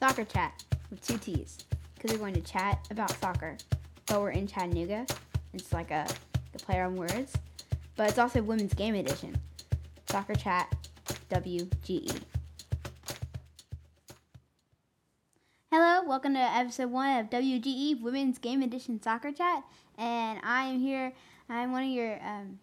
Soccer Chat with 2 T's, because we're going to chat about soccer. But we're in Chattanooga. It's like the play on words, but it's also Women's Game Edition. Soccer Chat, WGE. Hello, welcome to episode 1 of WGE Women's Game Edition Soccer Chat, and I am here. I'm one of your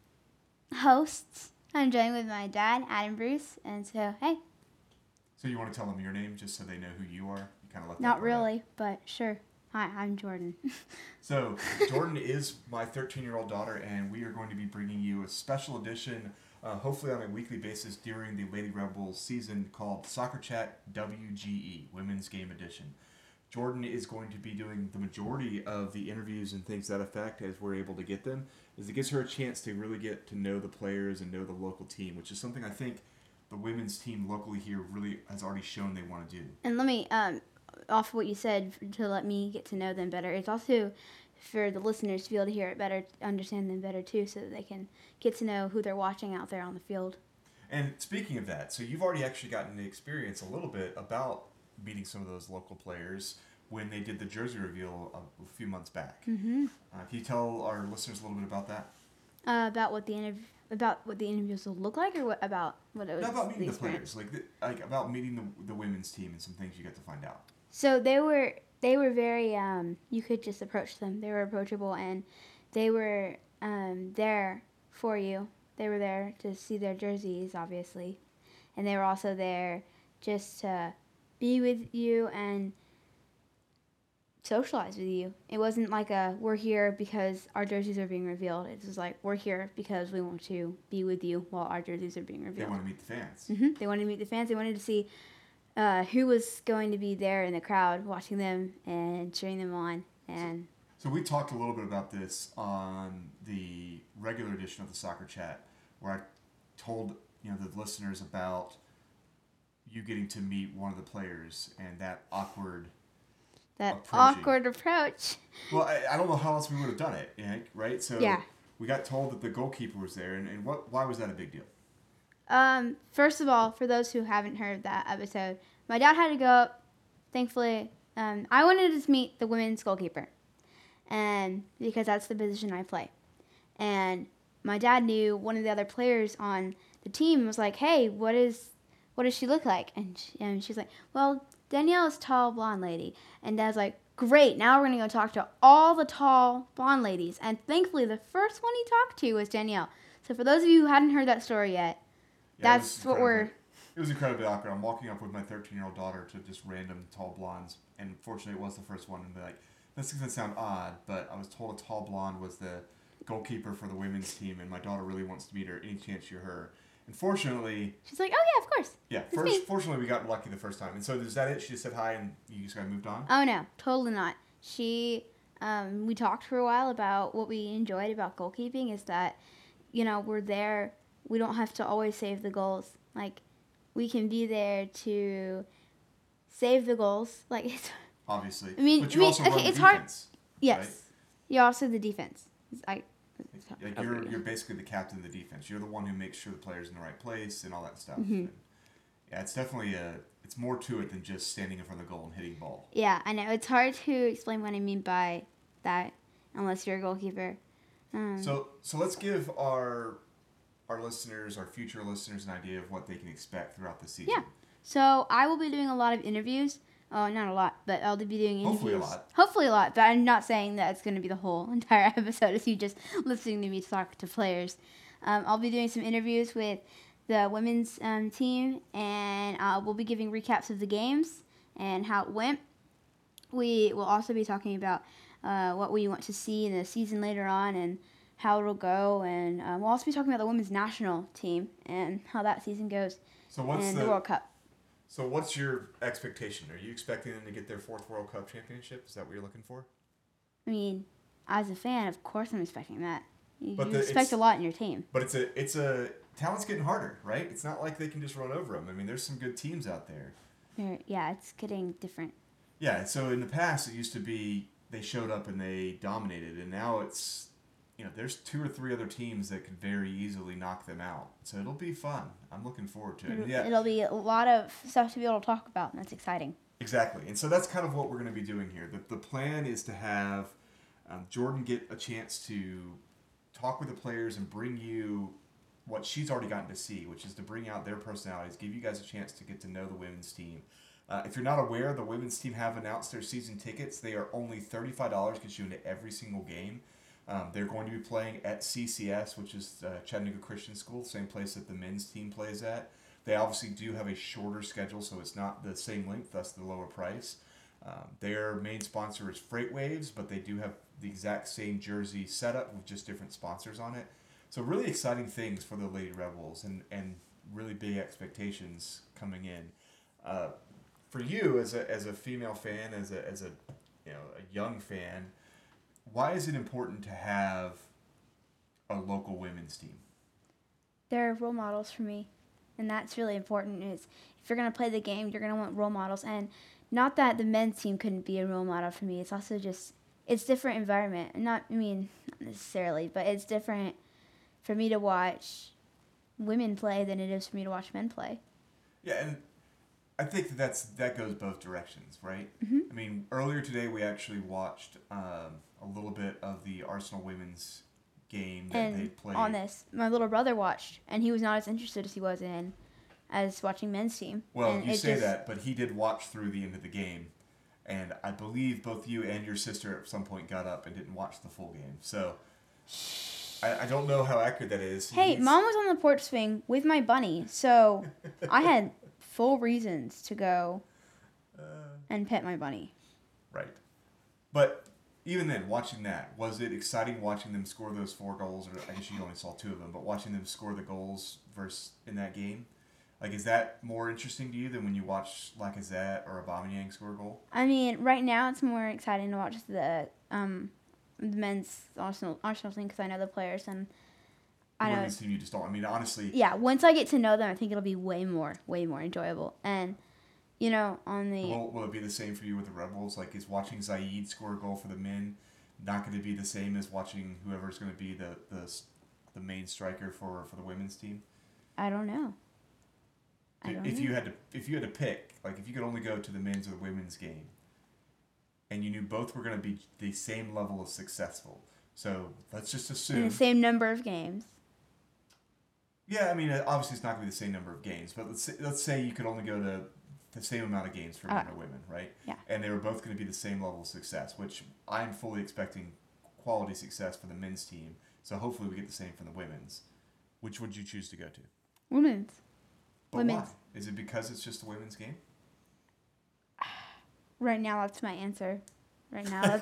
hosts. I'm joined with my dad, Adam Bruce, and so hey. So you want to tell them your name just so they know who you are? You kind of let that Not part out. really, but sure. Hi, I'm Jordan. So Jordan is my 13-year-old daughter, and we are going to be bringing you a special edition, hopefully on a weekly basis during the Lady Rebels season, called Soccer Chat WGE, Women's Game Edition. Jordan is going to be doing the majority of the interviews and things to that effect as we're able to get them, as it gives her a chance to really get to know the players and know the local team, which is something I think the women's team locally here really has already shown they want to do. And let me, off what you said, to let me get to know them better, it's also for the listeners to be able to hear it better, understand them better too, so that they can get to know who they're watching out there on the field. And speaking of that, so you've already actually gotten to experience a little bit about meeting some of those local players when they did the jersey reveal a few months back. Mm-hmm. Can you tell our listeners a little bit about that? About what the interviews will look like, or about what it was. No, about meeting the experience? players, like about meeting the women's team and some things you get to find out. So they were very you could just approach them. They were approachable, and they were there for you. They were there to see their jerseys, obviously, and they were also there just to be with you and socialize with you. It wasn't like we're here because our jerseys are being revealed. It was like, we're here because we want to be with you while our jerseys are being They revealed. want to meet the fans. Mm-hmm. They wanted to meet the fans. They wanted to see who was going to be there in the crowd watching them and cheering them on. And So we talked a little bit about this on the regular edition of the Soccer Chat, where I told the listeners about you getting to meet one of the players and that awkward approach. Well, I don't know how else we would have done it, right? So Yeah. we got told that the goalkeeper was there, and why was that a big deal? First of all, for those who haven't heard that episode, my dad had to go up. Thankfully, I wanted to meet the women's goalkeeper, and because that's the position I play. And my dad knew one of the other players on the team and was like, "Hey, what does she look like?" And she's like, "Well, Danielle is a tall blonde lady." And Dad's like, "Great, now we're gonna go talk to all the tall blonde ladies." And thankfully, the first one he talked to was Danielle. So for those of you who hadn't heard that story yet, that's what we're... It was incredibly awkward. I'm walking up with my 13-year-old daughter to just random tall blondes, and fortunately it was the first one. And they're like, "This is going to sound odd, but I was told a tall blonde was the goalkeeper for the women's team, and my daughter really wants to meet her. Any chance you're her?" And fortunately... She's like, "Oh yeah, of course." Yeah, fortunately we got lucky the first time. And so is that it? She just said hi and you just got moved on? Oh no, totally not. We talked for a while about what we enjoyed about goalkeeping is that, we're there. We don't have to always save the goals. Like, we can be there to save the goals. Like, it's... Obviously. I mean, but you also run the it's defense. hard. Yes. Right? You're also the defense. You're basically the captain of the defense. You're the one who makes sure the player's in the right place and all that stuff. Mm-hmm. And yeah, it's definitely it's more to it than just standing in front of the goal and hitting the ball. Yeah, I know. It's hard to explain what I mean by that unless you're a goalkeeper. So let's give our listeners, our future listeners, an idea of what they can expect throughout the season. Yeah. So I will be doing a lot of interviews. Oh, not a lot, but I'll be doing interviews. Hopefully a lot, but I'm not saying that it's going to be the whole entire episode of you just listening to me talk to players. I'll be doing some interviews with the women's team, and we'll be giving recaps of the games and how it went. We will also be talking about what we want to see in the season later on and how it'll go, and we'll also be talking about the women's national team and how that season goes and the World Cup. So what's your expectation? Are you expecting them to get their 4th World Cup championship? Is that what you're looking for? I mean, as a fan, of course I'm expecting that. You expect a lot in your team. But it's a talent's getting harder, right? It's not like they can just run over them. I mean, there's some good teams out there. Yeah, it's getting different. Yeah, so in the past it used to be they showed up and they dominated, and now it's there's 2 or 3 other teams that could very easily knock them out. So it'll be fun. I'm looking forward to it. Yeah. It'll be a lot of stuff to be able to talk about, and that's exciting. Exactly. And so that's kind of what we're going to be doing here. The plan is to have Jordan get a chance to talk with the players and bring you what she's already gotten to see, which is to bring out their personalities, give you guys a chance to get to know the women's team. If you're not aware, the women's team have announced their season tickets. They are only $35, gets you into every single game. They're going to be playing at CCS, which is Chattanooga Christian School, same place that the men's team plays at. They obviously do have a shorter schedule, so it's not the same length, thus the lower price. Their main sponsor is Freight Waves, but they do have the exact same jersey setup with just different sponsors on it. So really exciting things for the Lady Rebels and really big expectations coming in. For you as a female fan, as a a young fan, why is it important to have a local women's team? They're role models for me, and that's really important. Is if you're gonna play the game, you're gonna want role models, and not that the men's team couldn't be a role model for me. It's also just it's different environment. Not necessarily, but it's different for me to watch women play than it is for me to watch men play. Yeah, and I think that goes both directions, right? Mm-hmm. I mean, earlier today we actually watched a little bit of the Arsenal women's game that they played. On this, my little brother watched, and he was not as interested as he was as watching men's team. Well, and you say that, but he did watch through the end of the game, and I believe both you and your sister at some point got up and didn't watch the full game. So I don't know how accurate that is. Hey, Mom was on the porch swing with my bunny, so I had full reasons to go and pet my bunny. Right. But even then, watching that, was it exciting watching them score those 4 goals? Or I guess you only saw 2 of them, but watching them score the goals in that game? Like, is that more interesting to you than when you watch Lacazette or Aubameyang score a goal? I mean, right now it's more exciting to watch the men's Arsenal team because I know the players and I know. Women's team, you just don't. I mean, honestly. Yeah, once I get to know them, I think it'll be way more enjoyable. And on the. Will it be the same for you with the Rebels? Like, is watching Zaid score a goal for the men not going to be the same as watching whoever's going to be the main striker for the women's team? I don't know. If you had to pick, like if you could only go to the men's or the women's game, and you knew both were going to be the same level of successful, so let's just assume in the same number of games. Yeah, I mean, obviously it's not going to be the same number of games, but let's say you could only go to the same amount of games for men or women, right? Yeah. And they were both going to be the same level of success, which I'm fully expecting quality success for the men's team. So hopefully we get the same for the women's. Which would you choose to go to? Women's. But why? Is it because it's just a women's game? Right now, that's my answer. Way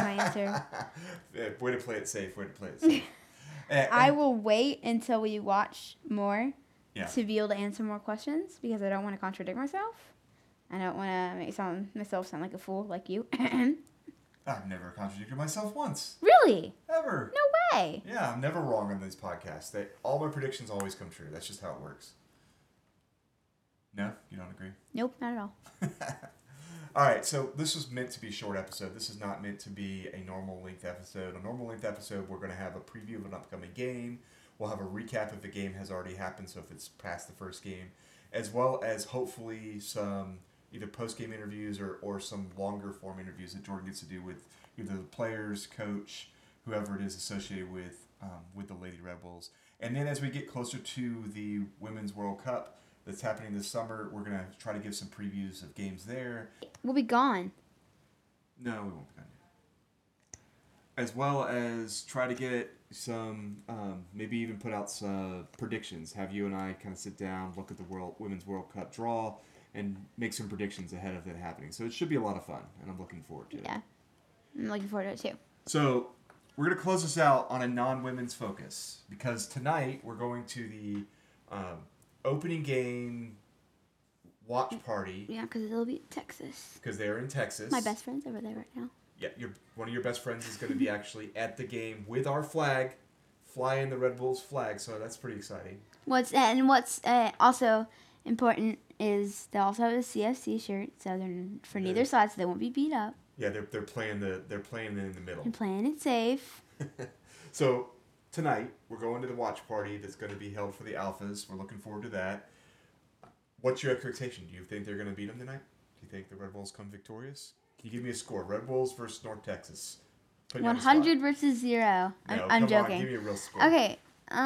to play it safe. I will wait until we watch more Yeah. to be able to answer more questions because I don't want to contradict myself. I don't want to make myself sound like a fool like you. I've never contradicted myself once. Really? Ever. No way. Yeah, I'm never wrong on these podcasts. All my predictions always come true. That's just how it works. No? You don't agree? Nope, not at all. All right, so this was meant to be a short episode. This is not meant to be a normal length episode. A normal length episode, we're going to have a preview of an upcoming game. We'll have a recap if the game has already happened, so if it's past the first game, as well as hopefully some either post-game interviews or some longer form interviews that Jordan gets to do with either the players, coach, whoever it is associated with the Lady Rebels. And then as we get closer to the Women's World Cup that's happening this summer, we're going to try to give some previews of games there. We'll be gone. No, we won't be gone. As well as try to get some, maybe even put out some predictions. Have you and I kind of sit down, look at the Women's World Cup draw, and make some predictions ahead of it happening. So it should be a lot of fun, and I'm looking forward to it. Yeah, I'm looking forward to it too. So we're going to close this out on a non-women's focus, because tonight we're going to the opening game watch party. Yeah, because it'll be Texas. Because they're in Texas. My best friend's over there right now. Yeah, one of your best friends is going to be actually at the game with our flag, flying the Red Bulls flag. So that's pretty exciting. What's also important is they also have a CFC shirt, so they're for neither side, so they won't be beat up. Yeah, they're playing in the middle. And playing it safe. So tonight we're going to the watch party that's going to be held for the Alphas. We're looking forward to that. What's your expectation? Do you think they're going to beat them tonight? Do you think the Red Bulls come victorious? Can you give me a score? Red Bulls versus North Texas. 100 versus 0. No, I'm come joking. on, give me a real score. Okay.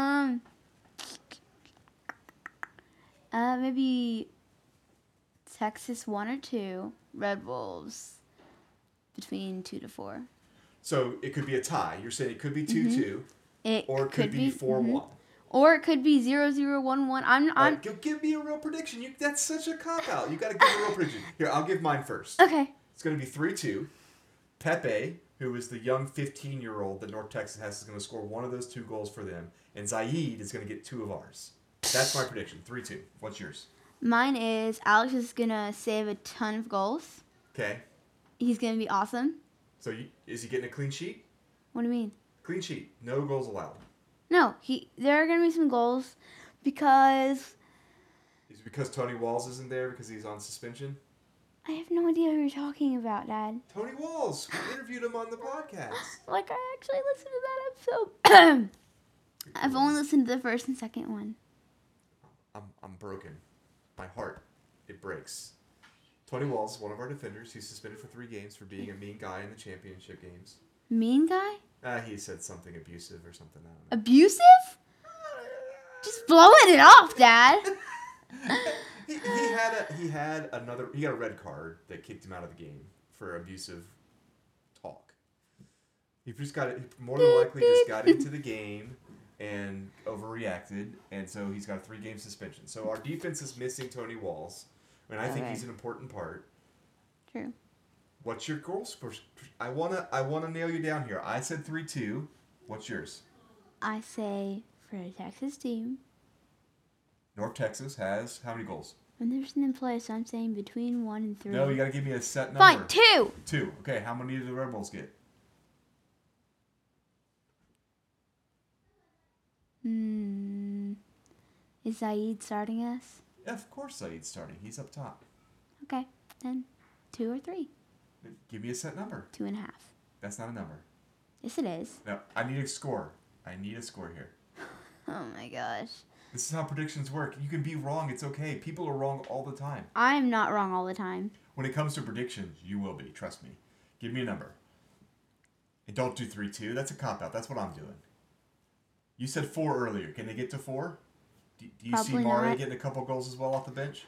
Maybe Texas 1 or 2. Red Bulls between 2 to 4. So it could be a tie. You're saying it could be 2-2. Or it could be 4-1. Or it could be 0-0-1-1. I'm Give me a real prediction. That's such a cop-out. You got to give a real prediction. Here, I'll give mine first. Okay. It's going to be 3-2. Pepe, who is the young 15-year-old that North Texas has, is going to score one of those 2 goals for them. And Zaid is going to get 2 of ours. That's my prediction. 3-2. What's yours? Mine is Alex is going to save a ton of goals. Okay. He's going to be awesome. So is he getting a clean sheet? What do you mean? Clean sheet. No goals allowed. No, there are going to be some goals because... Is it because Tony Walls isn't there because he's on suspension? I have no idea who you're talking about, Dad. Tony Walls. We interviewed him on the podcast. Like, I actually listened to that episode. I've only listened to the first and second one. I'm broken. My heart, it breaks. Tony Walls, one of our defenders, he's suspended for 3 games for being a mean guy in the championship games. Mean guy? He said something abusive or something. I don't know. Abusive? Just blowing it off, Dad. he got a red card that kicked him out of the game for abusive talk. He more than likely just got into the game and overreacted, and so he's got a 3-game suspension. So our defense is missing Tony Walls, and I think he's an important part. True. What's your goal score? I wanna nail you down here. I said 3-2. What's yours? I say for a Texas team. North Texas has how many goals? I've never seen them play, so I'm saying between 1 and 3. No, you gotta give me a set number. Fine, 2. 2. Okay, how many do the Red Bulls get? Is Zaid starting us? Yeah, of course Zaid's starting. He's up top. Okay, then 2 or 3. Give me a set number. 2.5. That's not a number. Yes, it is. No, I need a score. I need a score here. Oh my gosh. This is how predictions work. You can be wrong. It's okay. People are wrong all the time. I am not wrong all the time. When it comes to predictions, you will be. Trust me. Give me a number. And don't do 3-2. That's a cop-out. That's what I'm doing. You said 4 earlier. Can they get to 4? Do you see Mari getting a couple goals as well off the bench?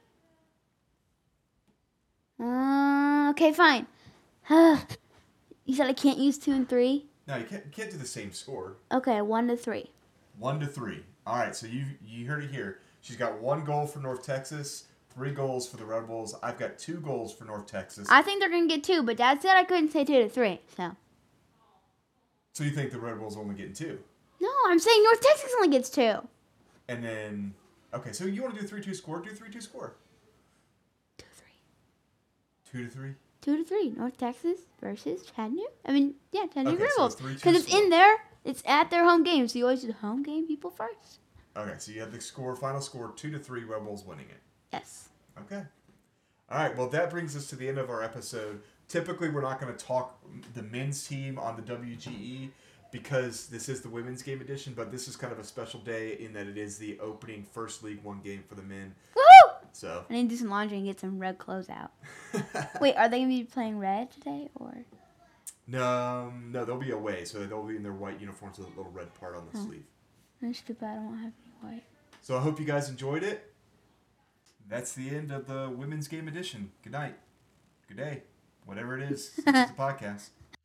Okay, fine. You said I can't use 2 and 3? No, you can't do the same score. Okay, 1 to 3. 1 to 3. All right, so you heard it here. She's got 1 goal for North Texas, 3 goals for the Red Bulls. I've got 2 goals for North Texas. I think they're going to get 2, but Dad said I couldn't say 2 to 3, so. So you think the Red Bulls only getting 2? No, I'm saying North Texas only gets 2. And then, okay, so you want to do 3-2 score? Do 3-2 score. 2 to 3. 2-3? 2 to 3. North Texas versus Chattanooga. Chattanooga Red Bulls. So because it's in there. It's at their home game, so you always do the home game people first. Okay, so you have the final score, 2-3, Red Bulls winning it. Yes. Okay. All right, well, that brings us to the end of our episode. Typically, we're not going to talk the men's team on the WGE because this is the women's game edition, but this is kind of a special day in that it is the opening first League One game for the men. Woohoo! So I need to do some laundry and get some red clothes out. Wait, are they going to be playing red today, or? No, they'll be away, so they'll be in their white uniforms with a little red part on the sleeve. That's too bad. I don't have any white. So I hope you guys enjoyed it. That's the end of the women's game edition. Good night. Good day. Whatever it is. It's just a podcast.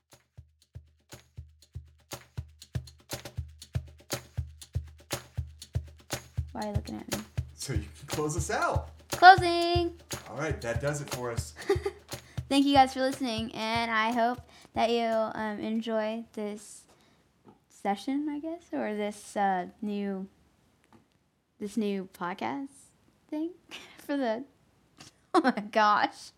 Why are you looking at me? So you can close us out. Closing! All right, that does it for us. Thank you guys for listening, and I hope that you enjoy this session, I guess, or this new podcast thing for the. Oh my gosh.